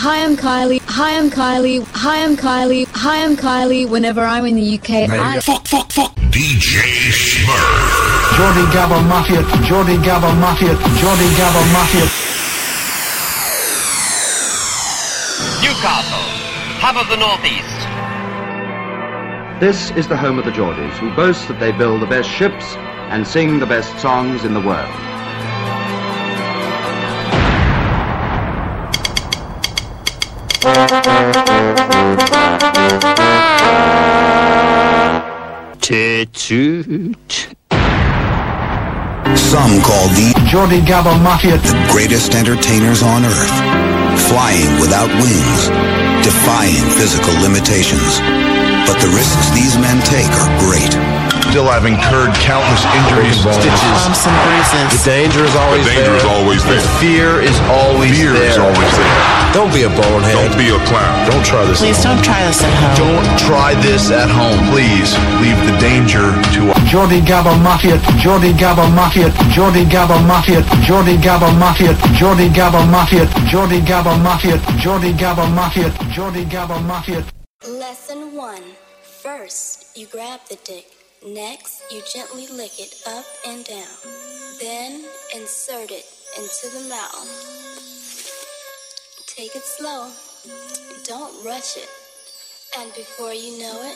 Hi, I'm Kylie. Hi, I'm Kylie. Hi, I'm Kylie. Hi, I'm Kylie. Whenever I'm in the UK, Fuck. DJ Smurf. Jordy Gabba Mafia. Jordy Gabba Mafia. Jordy Gabba Mafia. Newcastle, hub of the Northeast. This is the home of the Geordies, who boast that they build the best ships and sing the best songs in the world. Some call the Jordy Gabba Mafia the greatest entertainers on earth, flying without wings, defying physical limitations. But the risks these men take are great. Still have incurred countless injuries, stitches, bumps and bruises. The danger is always there. The fear is always there. Don't be a bonehead. Don't be a clown. Don't try this. Please don't try this at home. Don't try this at home. Please leave the danger to Jordy Gabba Mafia. Jordy Gabba Mafia. Jordy Gabba Mafia. Jordy Gabba Mafia. Jordy Gabba Mafia. Jordy Gabba Mafia. Jordy Gabba Mafia. Jordy Gabba Mafia. Lesson 1. First, you grab the dick. Next, you gently lick it up and down. Then, insert it into the mouth. Take it slow. Don't rush it. And before you know it,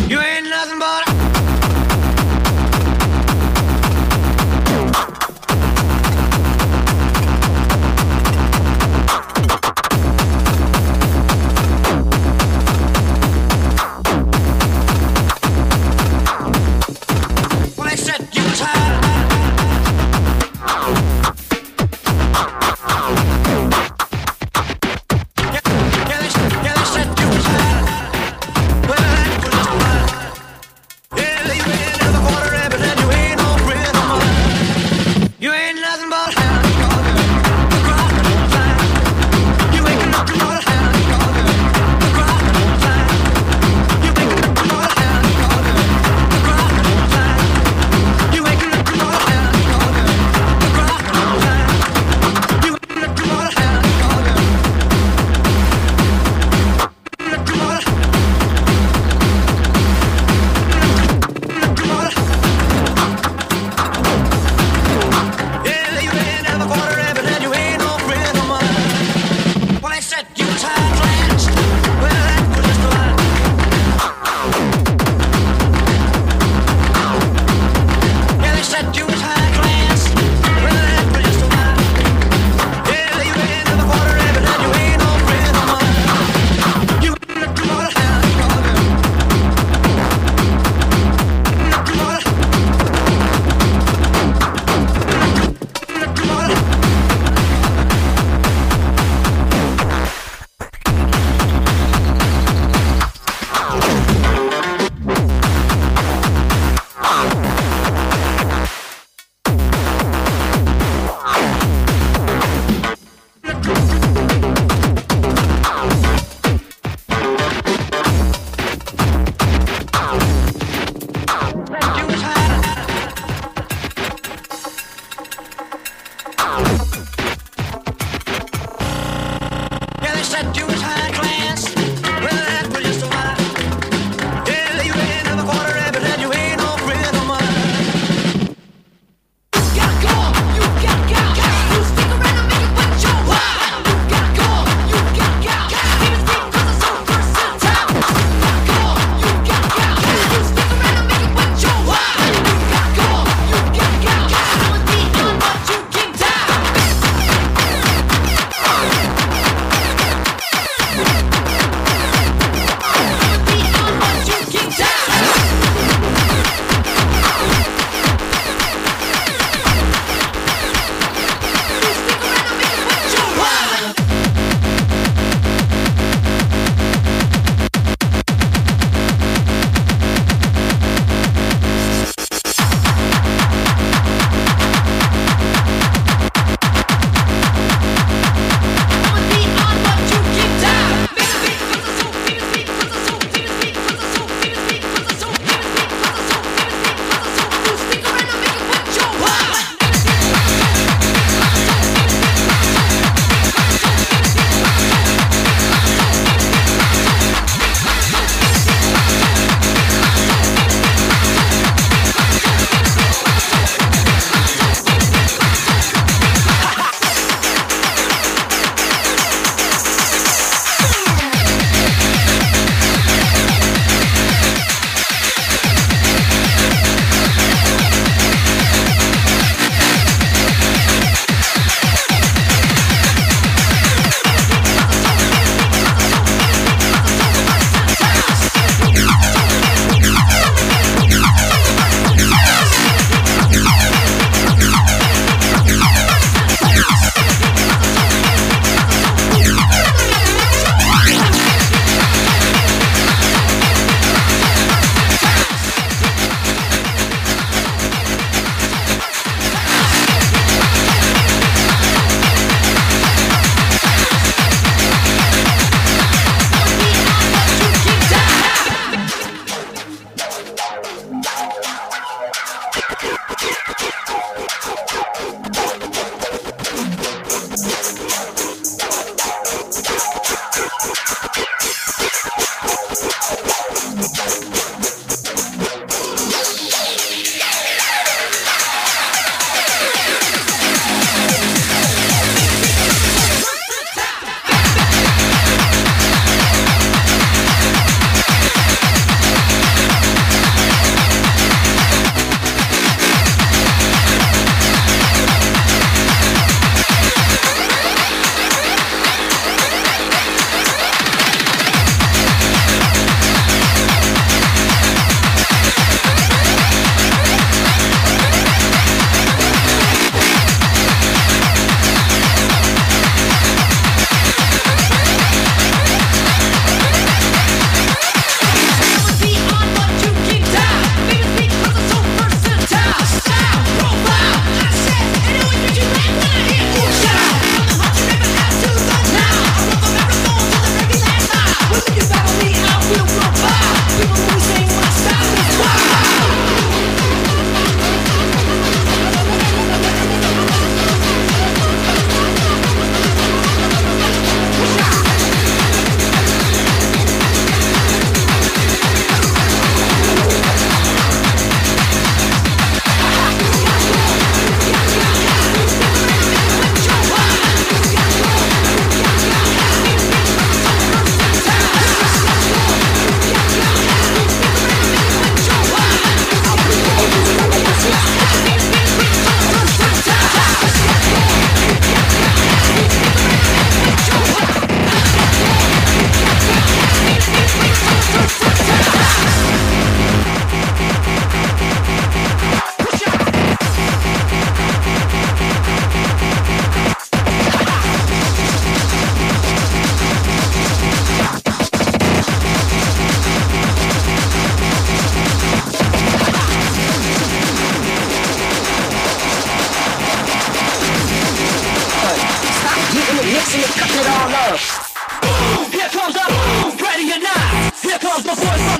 You ain't nothing but a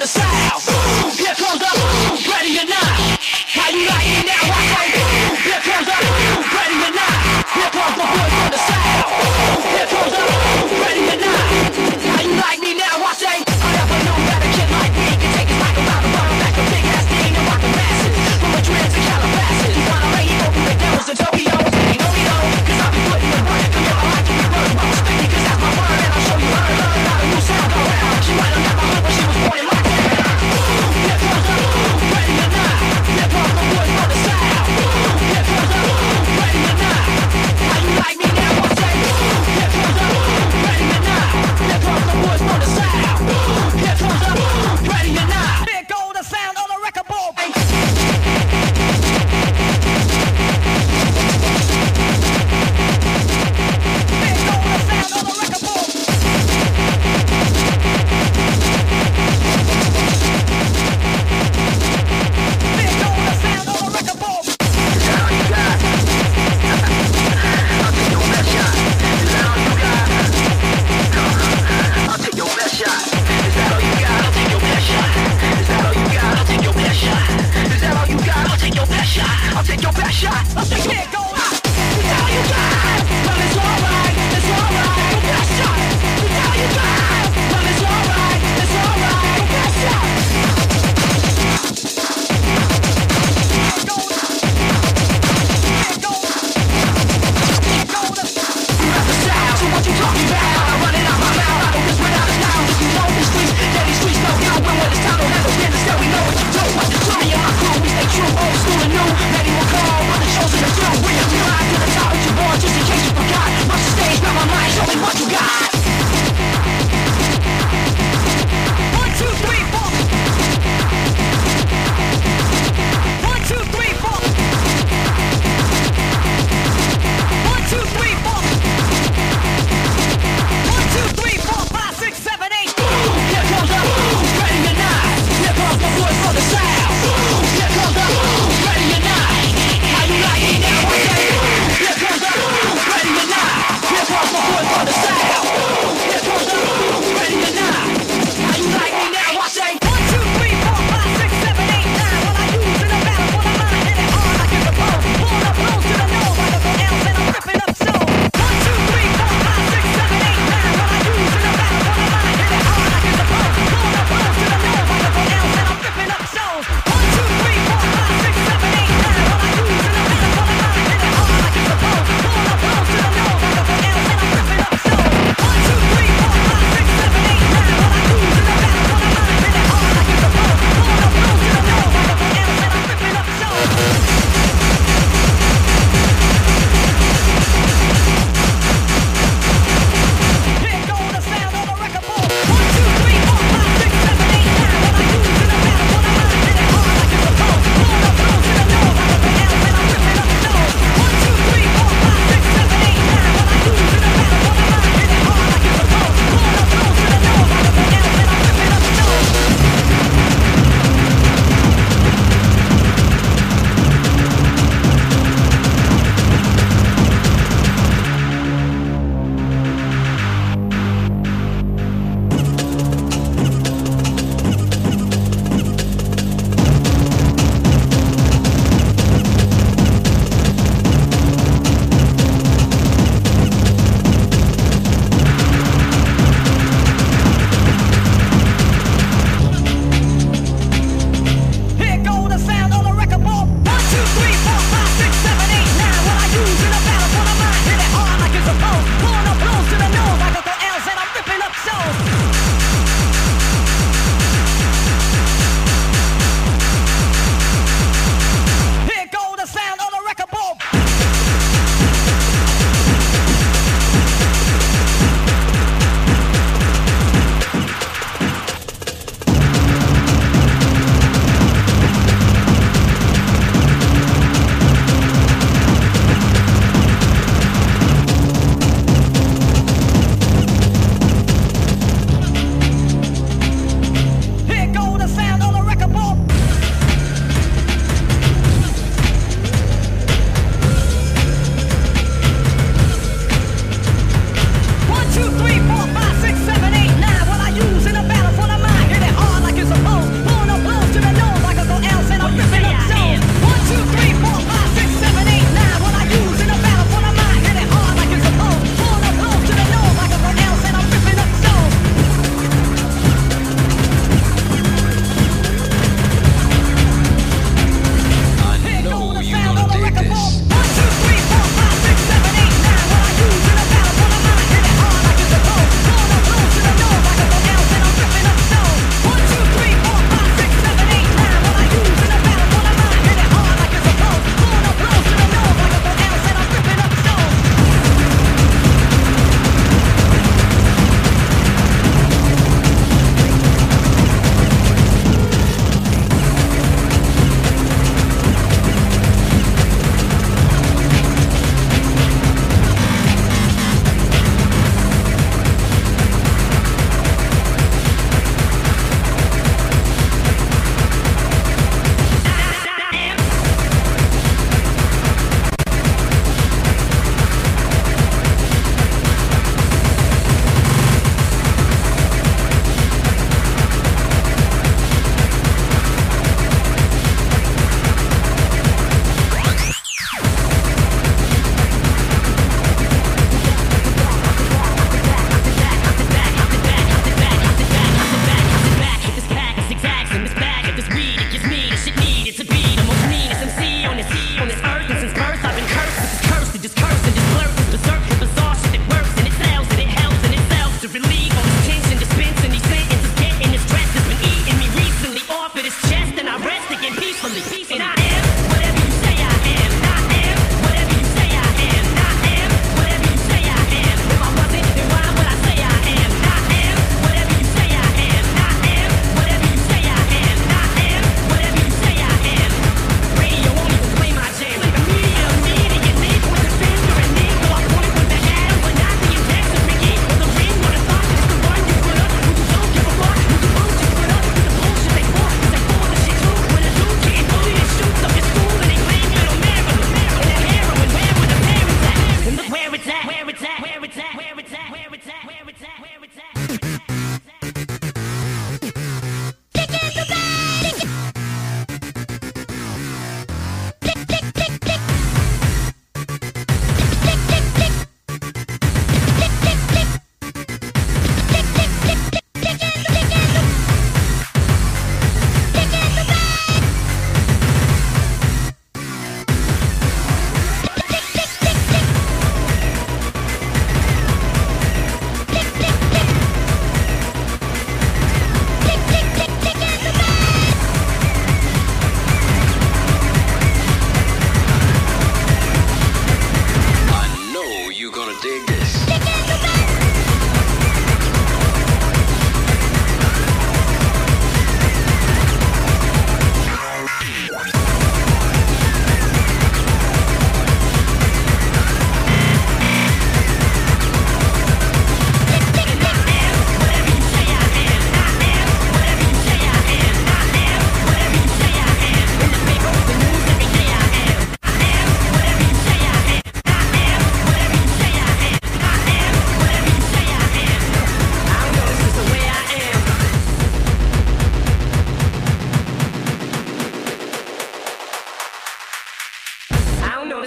the south. Here comes the ready or not. How you like it now? I say, here comes the ready or not. Here comes the boys from the south. Here comes the ready or not. How you like me now? I say, I never knew that a kid like me could take his mic around the world, back a big ass thing and rock the masses. From Madrid to Calabasas, wanna lay you open the devils in Tokyo. You know we know, cause I'll be putting the work. Come here, I like to be word, but respect me, cause that's my word. And I'll show you learn how a new sound go round. She might have got my hood when she was born in my town. Here comes the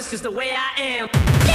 That's just the way I am.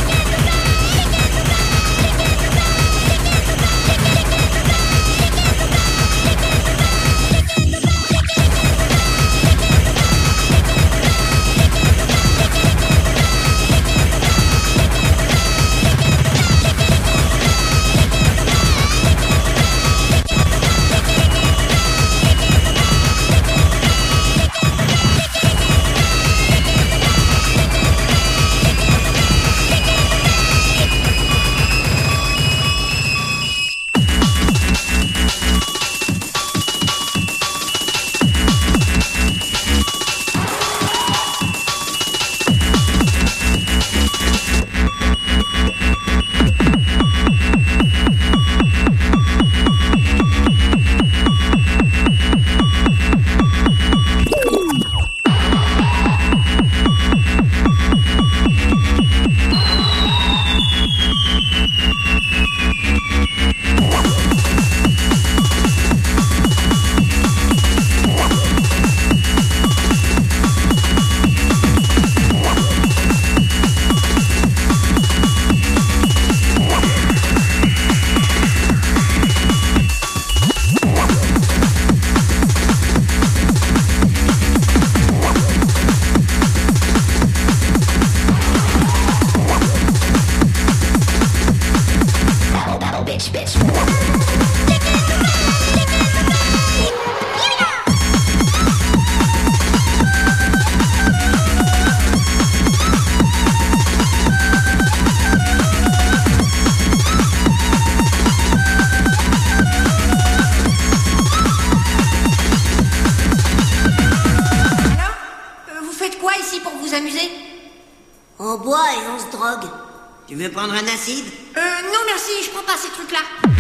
On boit et on se drogue. Tu veux prendre un acide? Non merci, je prends pas ces trucs-là.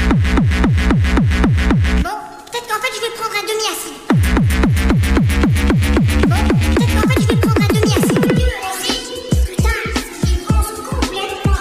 Bon, peut-être qu'en fait je vais prendre un demi-acide. Bon, peut-être qu'en fait je vais prendre un demi-acide. Putain, il pense complètement.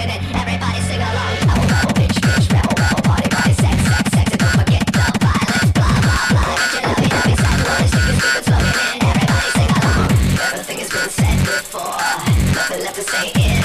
Everybody sing along. Rebel, bitch, rebel, party, party, sex, sex, sex, and don't forget the violence.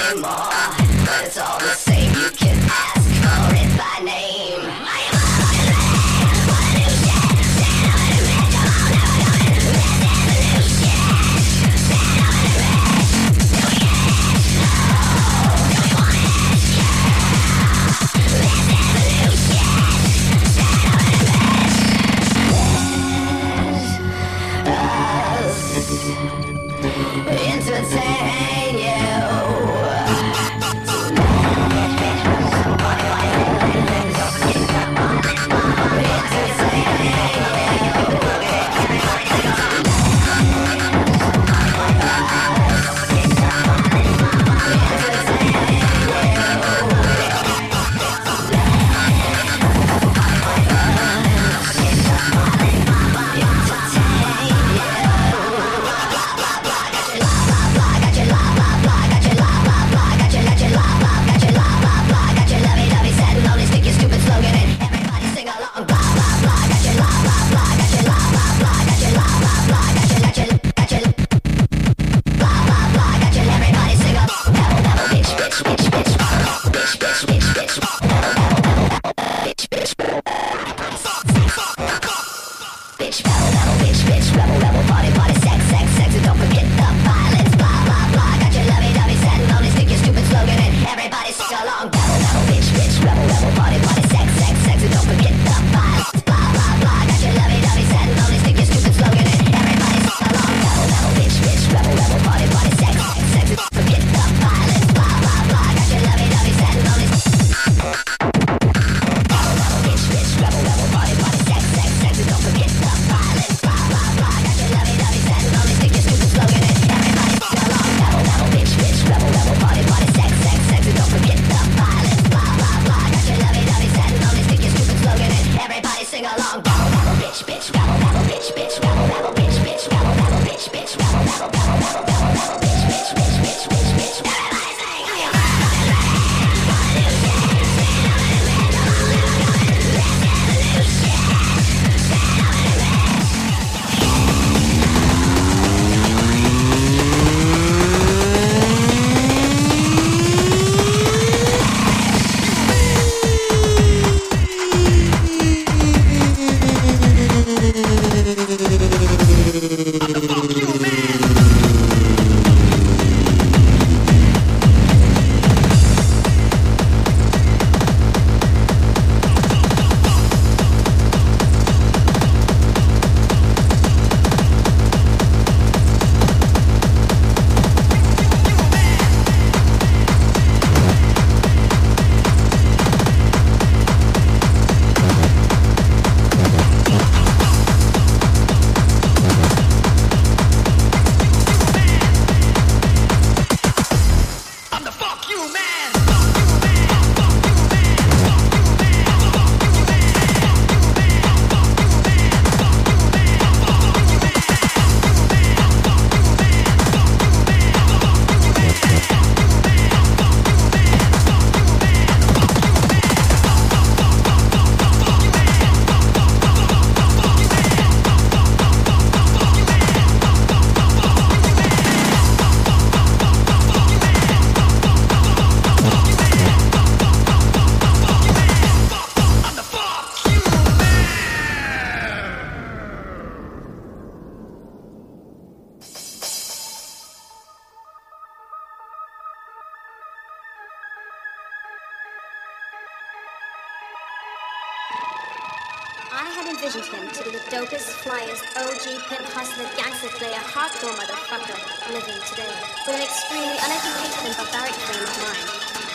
I had envisioned him to be the dopest, flyest, OG, pimp, hustler, gangster player, hardcore motherfucker living today, with an extremely uneducated and barbaric frame of mind.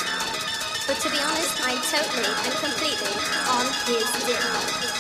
But to be honest, I'm totally and completely on his dick.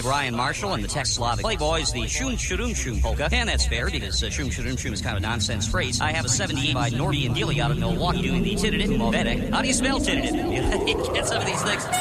Brian Marshall and the Czech-Slavic Playboys, the Shum Shurum Shum polka. And that's fair because Shum Shurum Shum is kind of a nonsense phrase. I have a 78 by Norby and Gilly out of Milwaukee doing the Tididit Movedek. How do you spell Tididit? Get some of these things.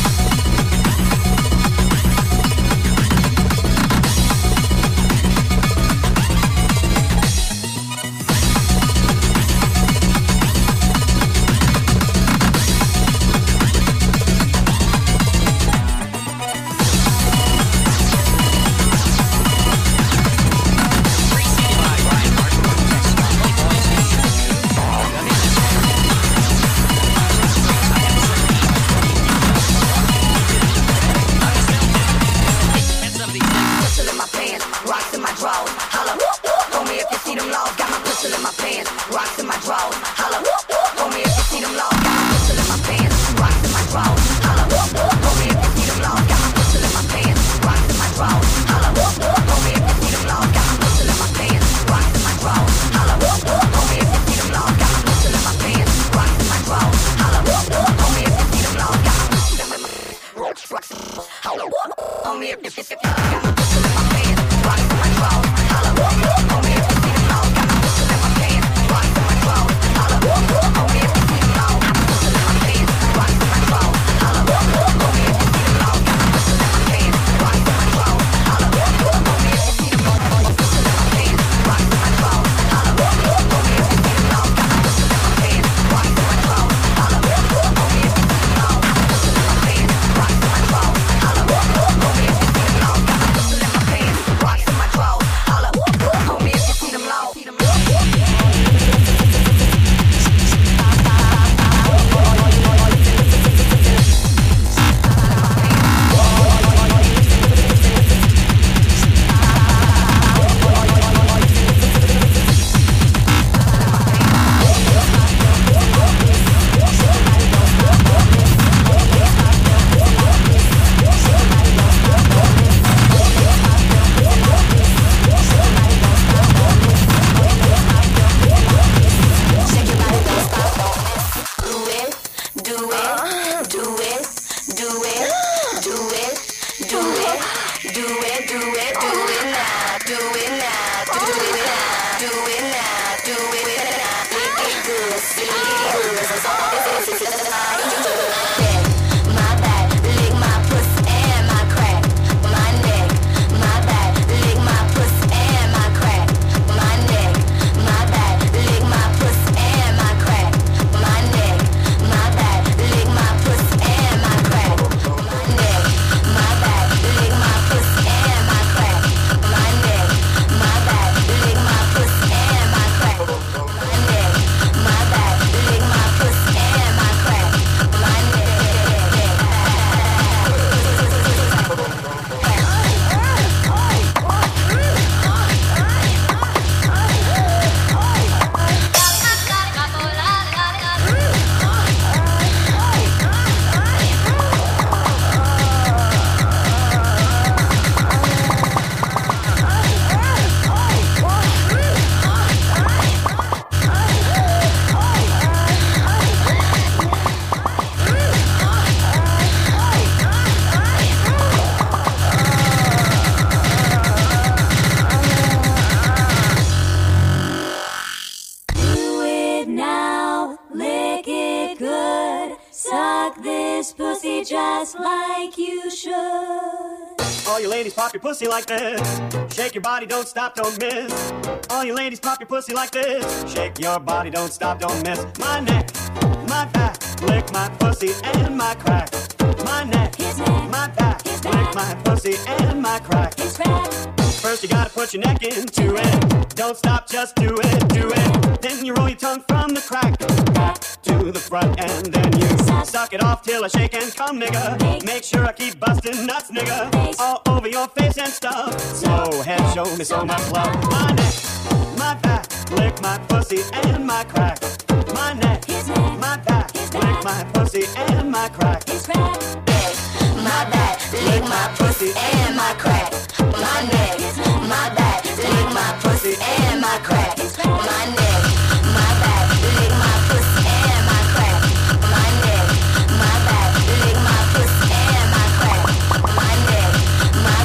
Pop your pussy like this. Shake your body, don't stop, don't miss. All you ladies, pop your pussy like this. Shake your body, don't stop, don't miss. My neck, my back, lick my pussy and my crack. My neck, my back, lick my pussy and my crack. First you gotta put your neck into it. Don't stop, just do it, do it. Then you roll your tongue from the crack back to the front, and then you suck it off till I shake and come, nigga. Make sure I keep busting nuts, nigga, all over your face and stuff. Slow head, show me so much love. My neck, my back, lick my pussy and my crack. My neck, my back, lick my pussy and my crack. My back, lick my pussy and my crack. My neck, my back, lick my pussy and my crack. My neck, my back, lick my pussy and my crack. My neck, my back, lick my pussy and my crack. My neck, my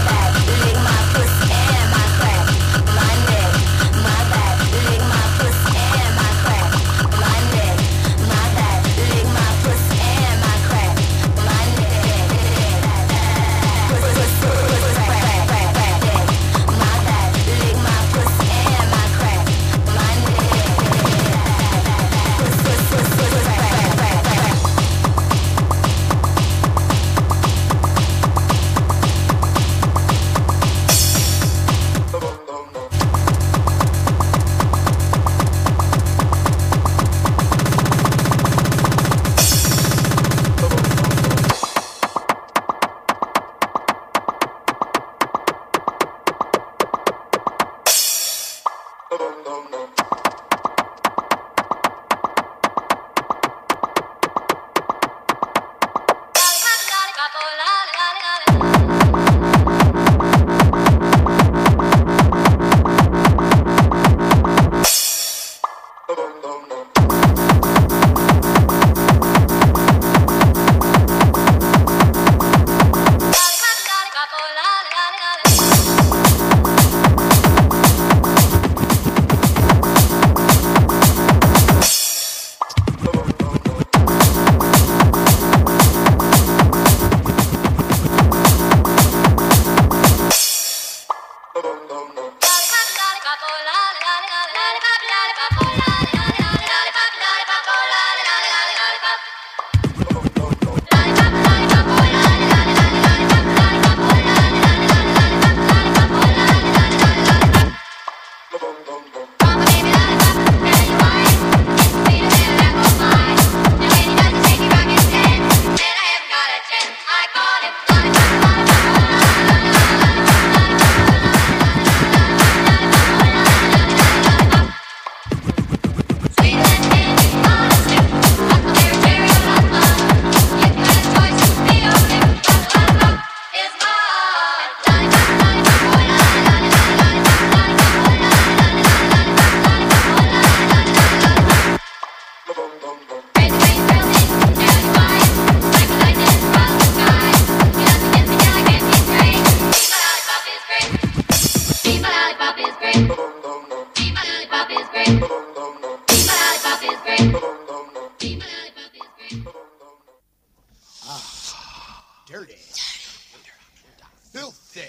Dirty. Filthy.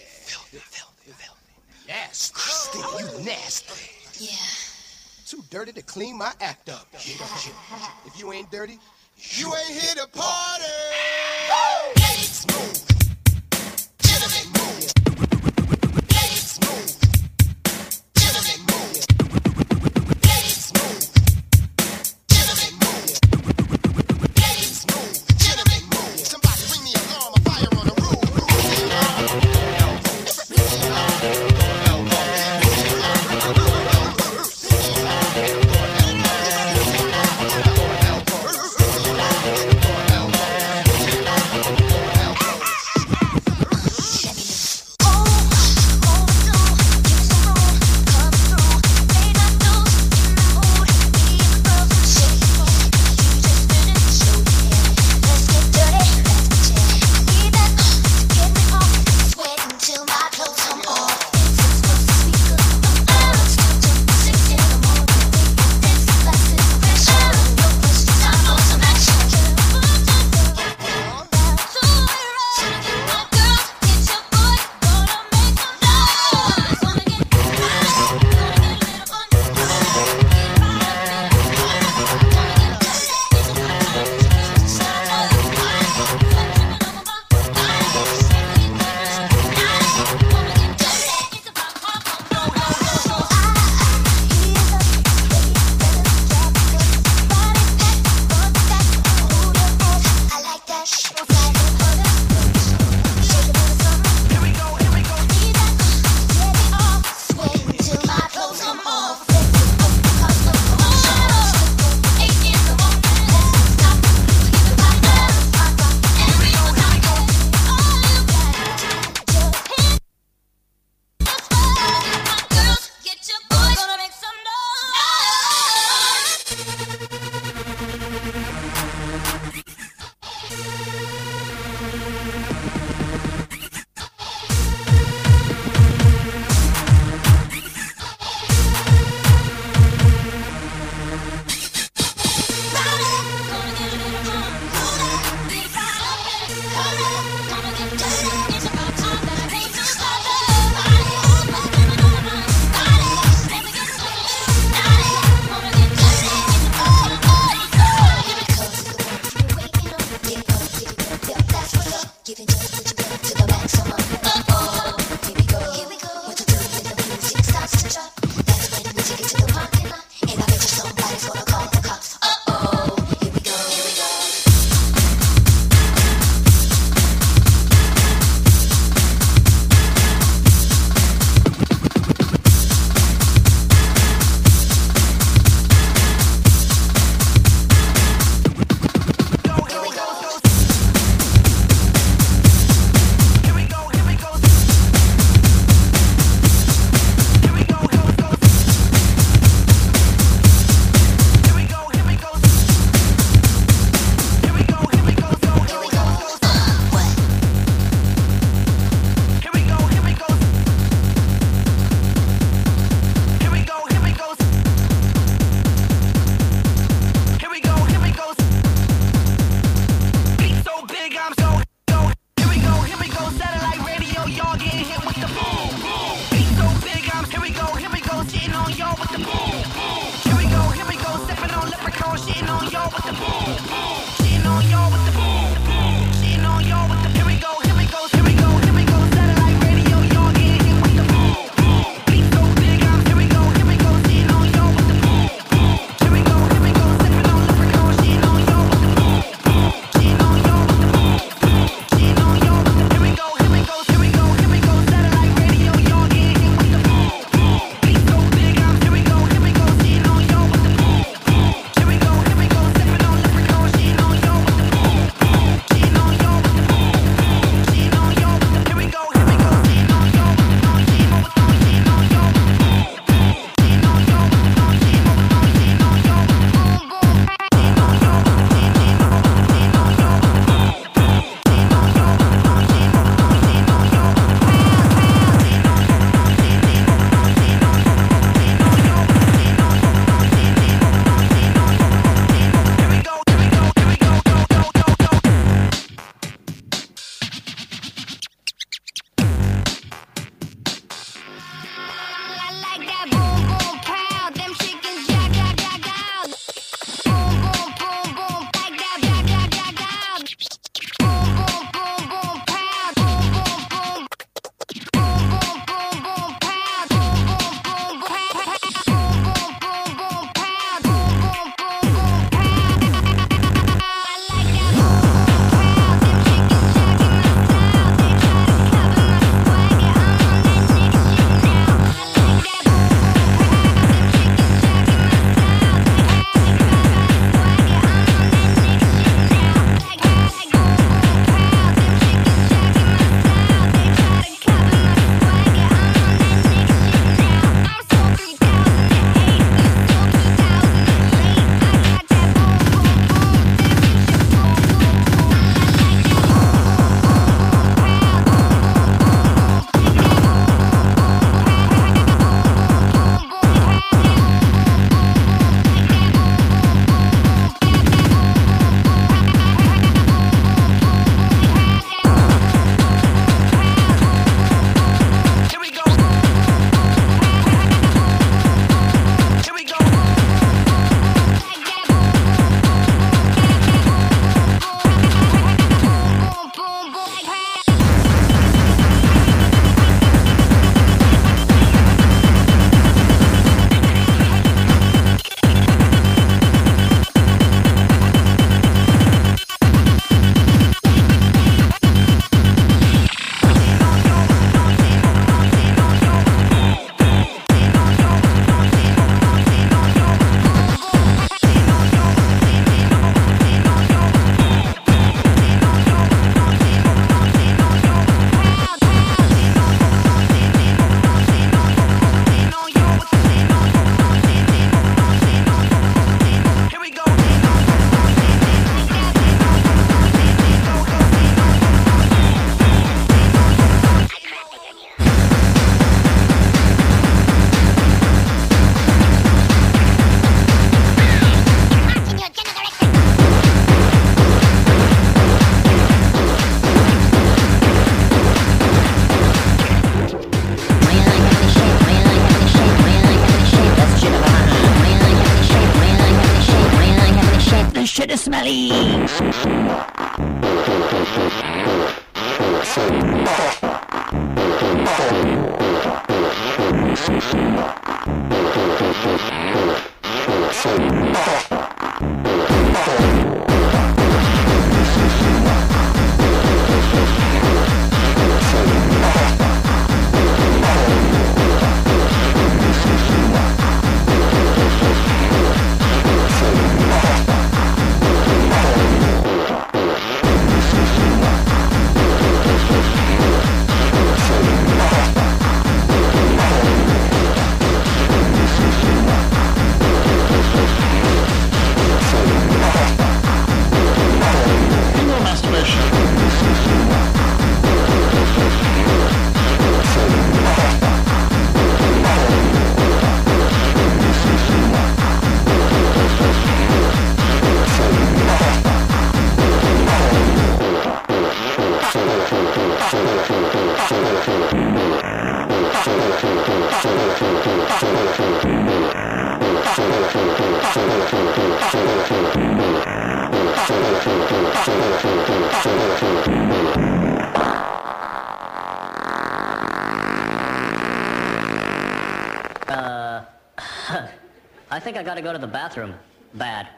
Nasty. You nasty. Yeah. Too dirty to clean my act up. If you ain't dirty, you ain't here to party. Get it smooth. Gentlemen move. Get it smooth. Gentlemen move. Get it smooth. Gentlemen move. Get it smooth. Gentlemen move. Somebody ring the alarm. A fire on the roof. shit is smelly. I think I gotta go to the bathroom. Bad.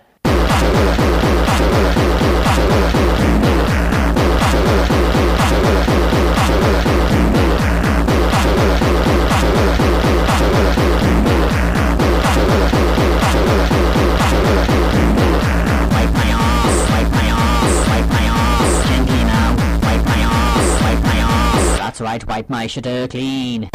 Wipe my ass, wipe my ass, wipe my ass. Gently now. Wipe my ass, wipe my ass. That's right, wipe my shit clean.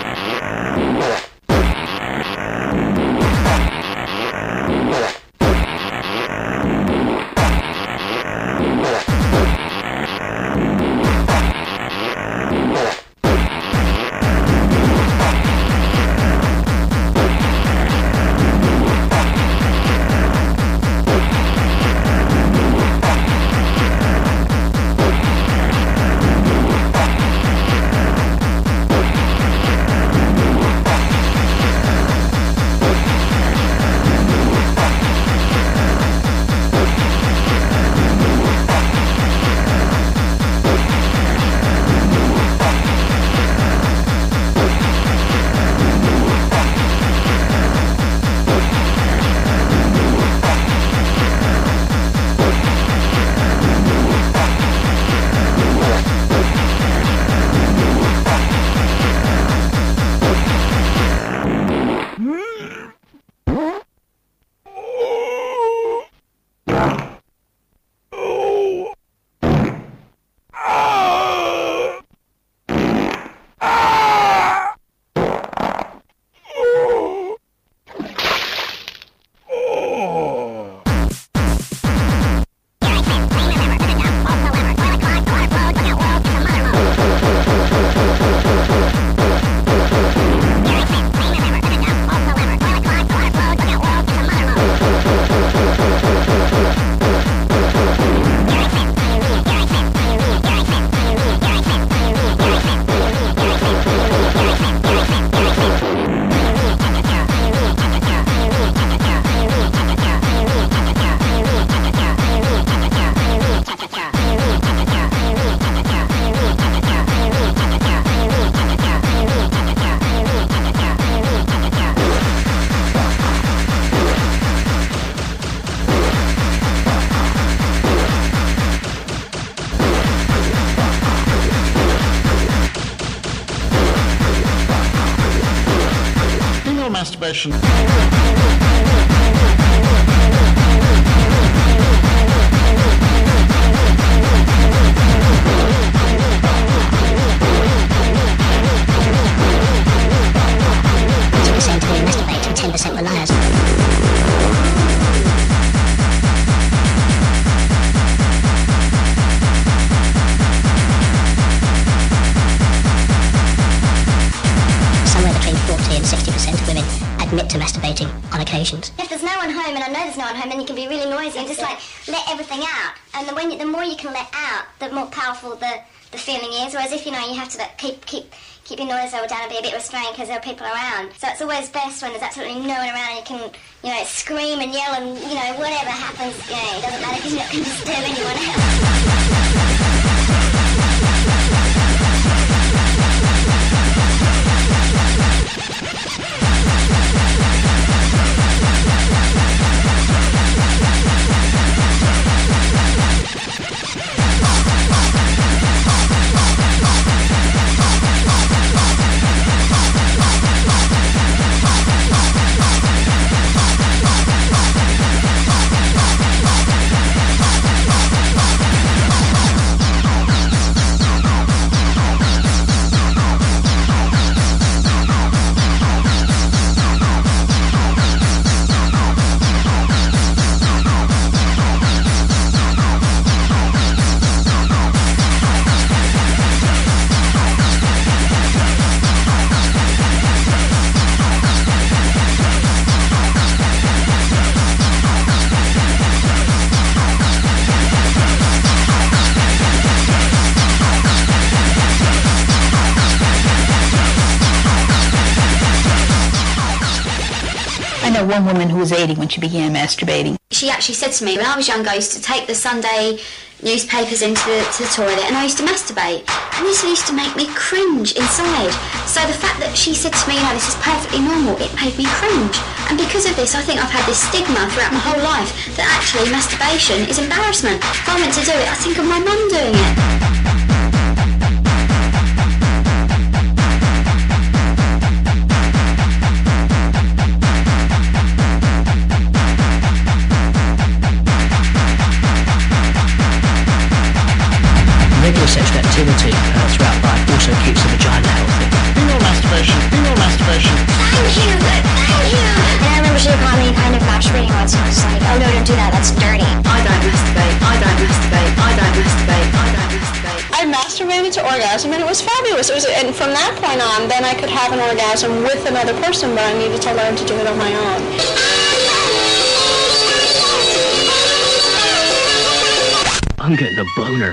Masturbation. Masturbate and 10% were liars. Somewhere between 40 and 60% of women admit to masturbating on occasions. If there's no one home, and I know there's no one home, then you can be really noisy and just like let everything out. And the more you can let out, the more powerful the the feeling is, whereas if, you know, you have to like, keep your noise level down and be a bit restrained because there are people around. So it's always best when there's absolutely no one around and you can, you know, scream and yell and, you know, whatever happens, you know, it doesn't matter because you're not going to disturb anyone else. One woman who was 80 when she began masturbating. She actually said to me, when I was young, I used to take the Sunday newspapers into the toilet and I used to masturbate. And this used to make me cringe inside. So the fact that she said to me, you know, this is perfectly normal, it made me cringe. And because of this, I think I've had this stigma throughout my whole life that actually masturbation is embarrassment. If I went to do it, I think of my mum doing it. Regular sexual activity throughout life also keeps the vagina healthy. Female masturbation. Thank you. And I remember she called me kind of masturbating once and I was like, oh no, don't do that, that's dirty. I don't masturbate. I masturbated to orgasm and it was fabulous. And from that point on, then I could have an orgasm with another person, but I needed to learn to do it on my own. I'm getting a boner.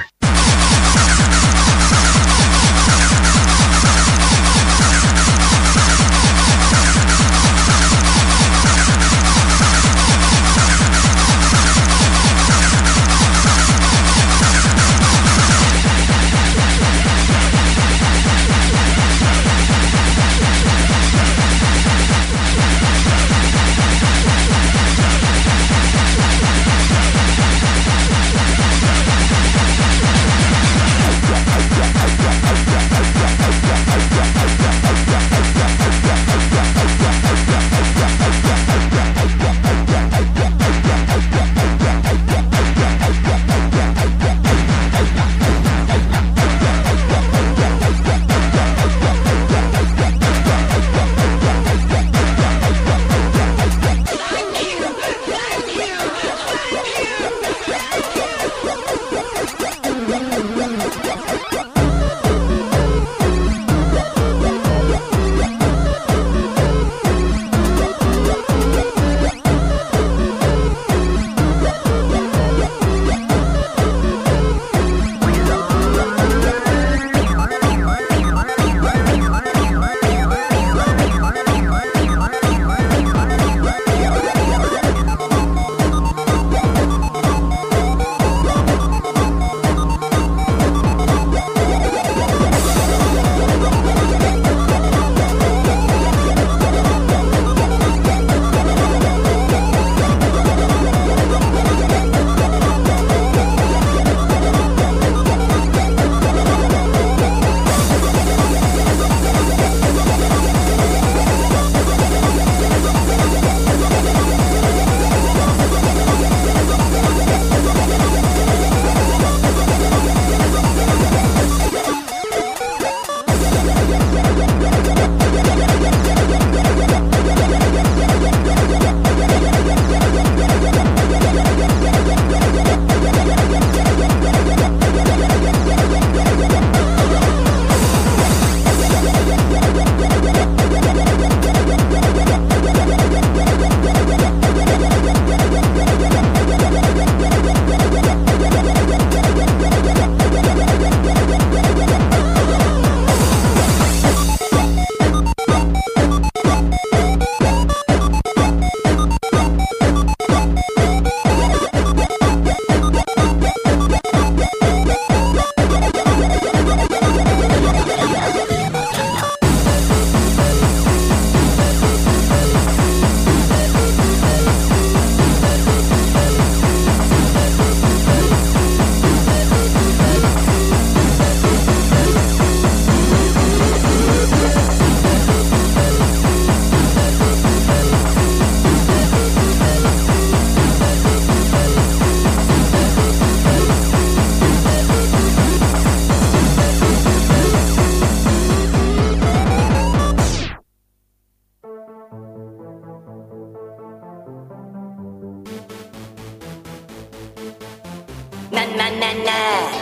Na na na na.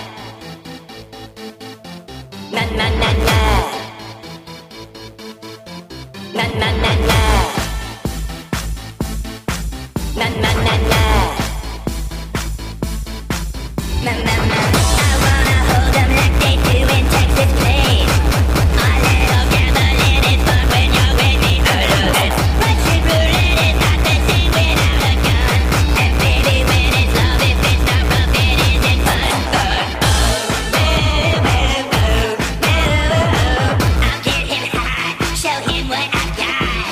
Na na na na. Na na na na. Na na na na. Na na na. I wanna hold them like they do in Texas, please. A little gambling is fun when you're with me. I love it. Russian roulette is not the same without a gun. And baby, when it's love, if it's not rough, it isn't fun. I'll get him high, show him what I got.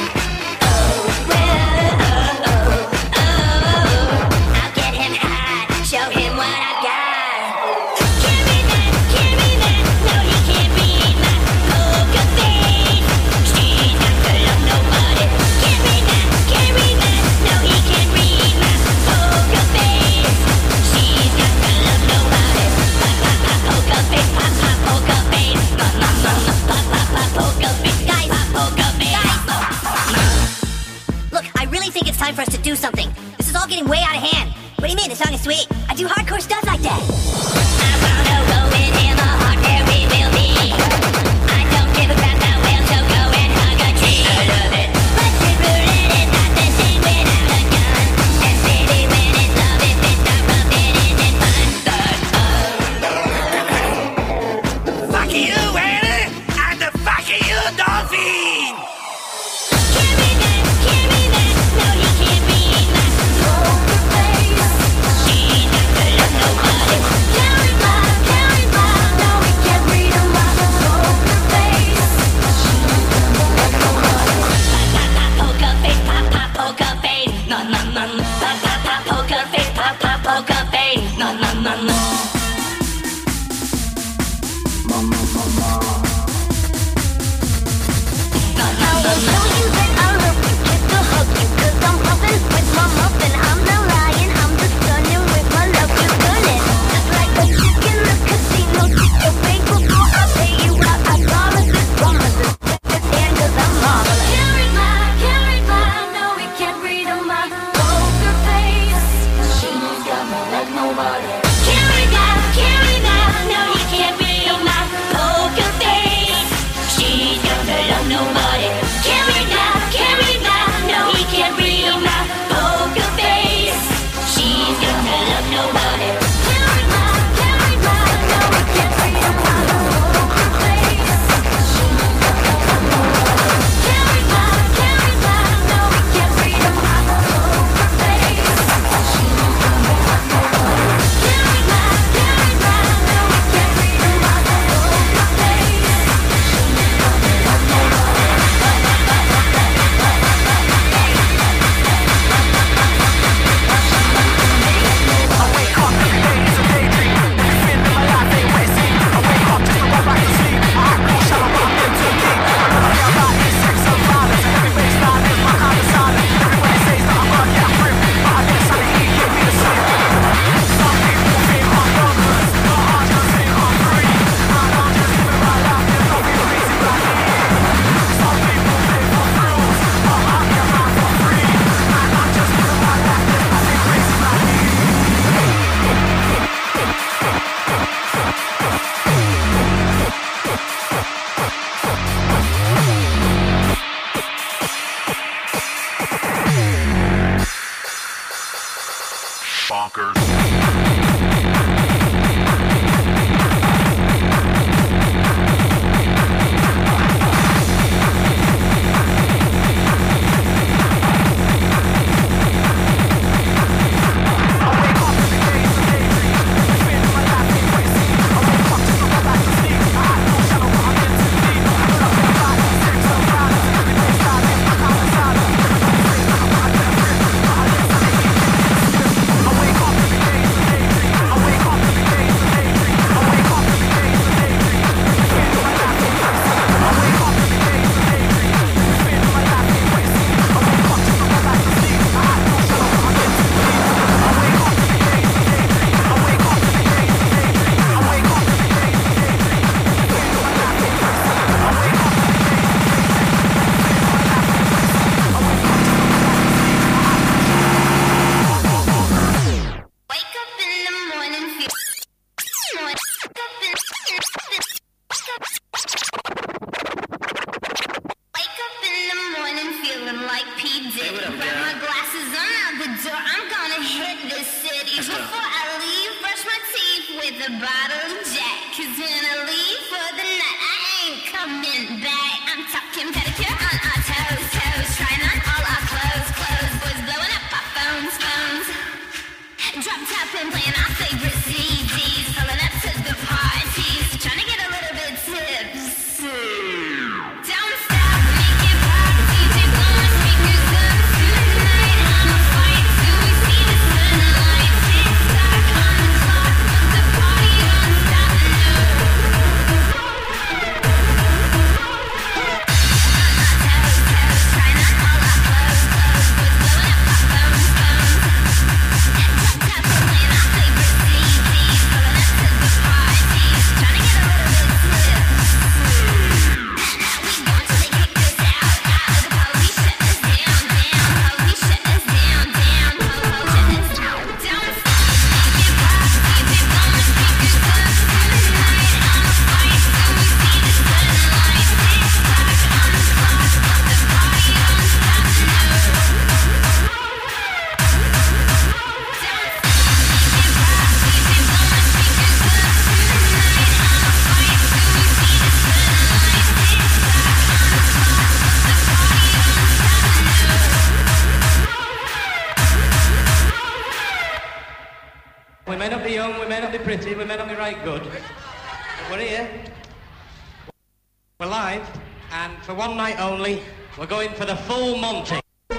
I'll get him high, show him what I got. Carry that, no he can't read my poker face. She's not gonna love nobody. Carry that, no he can't read my poker face. She's not gonna love nobody. Pop, pop, pop, poker face, pop, pop, poker face. Pop, pop, pop, poker face, guys, pop, poker face. Look, I really think it's time for us to do something. This is all getting way out of hand. What do you mean? The song is sweet. I do hardcore stuff like that. I wanna go with him, a heart where we will be. I don't give a crap about whales, so go and hug a tree. I love it. Russian roulette is not the same without a gun. And baby, when it's love, if it's not rough, it isn't fun. Fuck you, Annie, and the fuck you, Dolphin. Carry that, no he can't read my poker face. She's not gonna love nobody. Carry that, no he can't read my poker face. She's not gonna love nobody. Pop, pop, pop, poker face, pop, pop, poker face. No, no, no, no. Pop, pop, pop, poker face, pop, pop, poker face. No, no, no, no. the bottle, Jack. 'Cause when I leave for the night, I ain't coming back. I'm talking pedicure on our toes, toes. Trying on all our clothes, clothes. Boys blowing up our phones, phones. Drop top and playing our favorite CDs. Pulling up to the parties. Trying to get a little bit tipsy. Don't stop, make it pop. DJ blowing speakers up tonight. I'ma fight till we see the sunlight. Tick tock on the clock, but the party don't stop, no. Toes, toes, trying on all our clothes, clothes. Boys blowing up our phones, phones. Drop top and playing our favorite CDs. Pulling up to the parties. Trying to get a little bit tipsy. Now we going till they kick us out, out. The police shut us down, down. Police shut us down, down. Shut us down. Don't stop, make it pop. DJ blowing speakers up tonight. I'ma fight till we see the sunlight. Tick tock on the clock, but the party don't stop, no. We may not be young, we may not be pretty, we may not be right good, but we're here. We're live, and for one night only, we're going for the full Monty.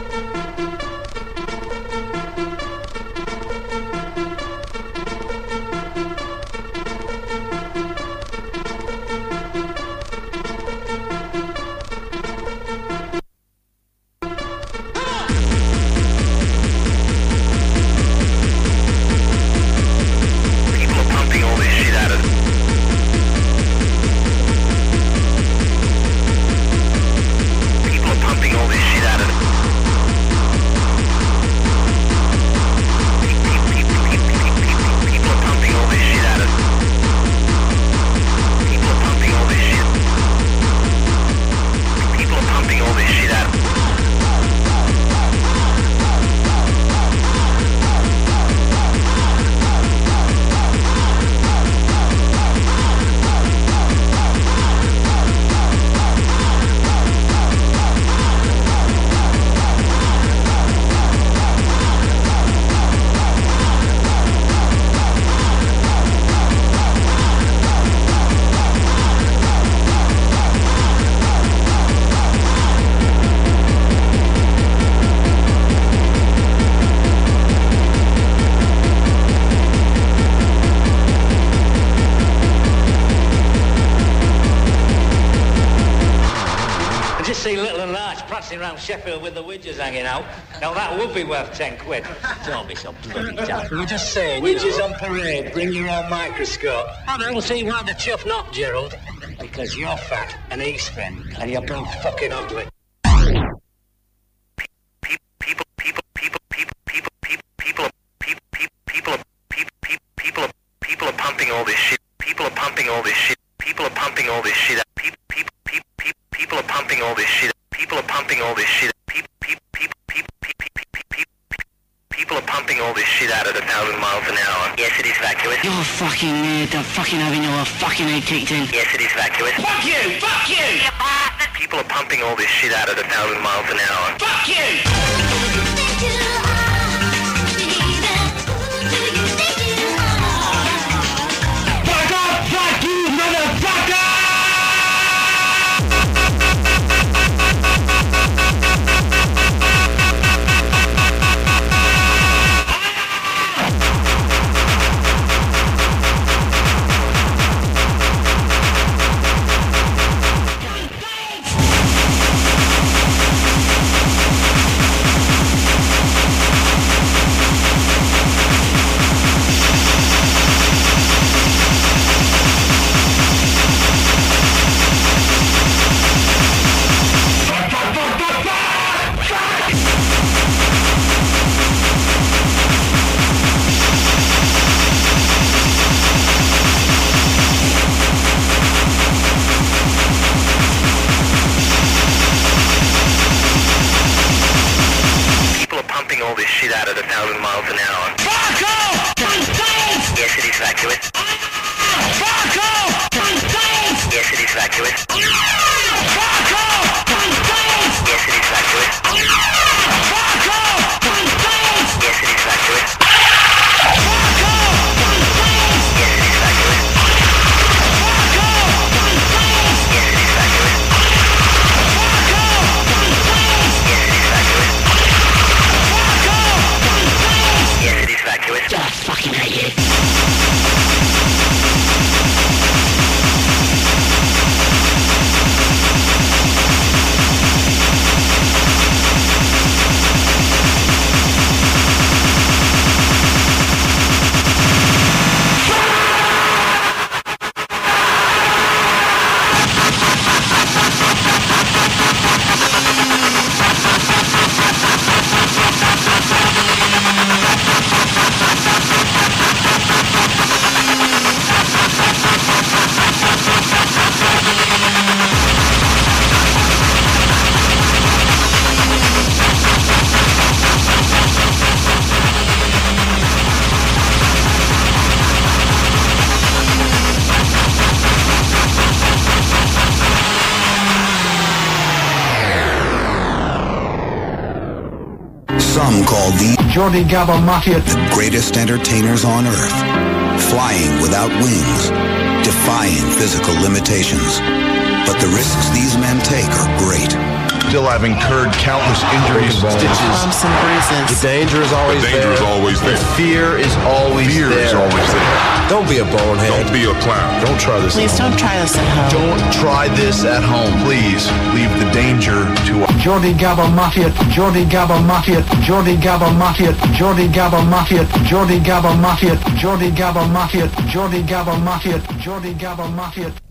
Around Sheffield with the widgers hanging out. Now that would be worth 10 quid. Don't be so bloody daft. We were just saying, widgers on parade, bring your own microscope. I don't see why the chuff not, Gerald. Because you're fat and he's thin and you're both fucking ugly. People are pumping all this shit. People are pumping all this shit. People are pumping all this shit. People are pumping all this shit. People are pumping all this shit. People are pumping all this shit out at 1,000 miles an hour. Yes, it is vacuous. You're a fucking nerd. I'm fucking having your fucking head kicked in. Yes, it is vacuous. Fuck you! Fuck you! People are pumping all this shit out at 1,000 miles an hour. Fuck you! Fuck off! Fuck you, motherfucker! All this shit out at 1,000 miles an hour. Fuck off! Yes, it is vacuous. Jordi Gabba Mafia. The greatest entertainers on earth, flying without wings, defying physical limitations. But the risks these men take are great. Still, I've incurred countless injuries, stitches, bumps and bruises. The danger is always there. The danger is always there. The fear is always there. Fear is always there. Don't be a bonehead. Don't be a clown. Don't try this. Please don't try this at home. Don't try this at home. Please leave the danger to us. Jordi Gabba Mafia. Jordi Gabba Mafia. Jordi Gabba Mafia. Jordi Gabba Mafia. Jordi Gabba Mafia. Jordi Gabba Mafia. Jordi Gabba Mafia. Jordi Gabba Mafia.